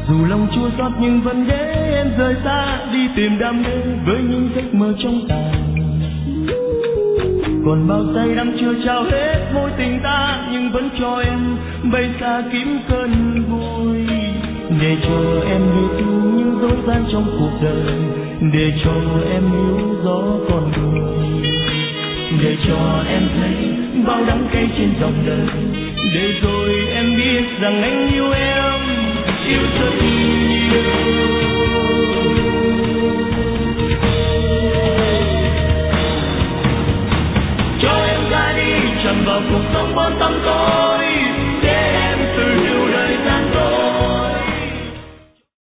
Dù lòng chua xót nhưng vẫn để em rời xa đi tìm đam mê với những giấc mơ trong tàn. Còn bao say đắm chưa trao hết mối tình ta nhưng vẫn cho em bay xa kiếm cơn vui. Để cho em biết những dối gian trong cuộc đời, để cho em hiểu rõ con người, để cho em thấy bao đắng cay trên dòng đời, để rồi em biết rằng anh yêu em, yêu thật nhiều.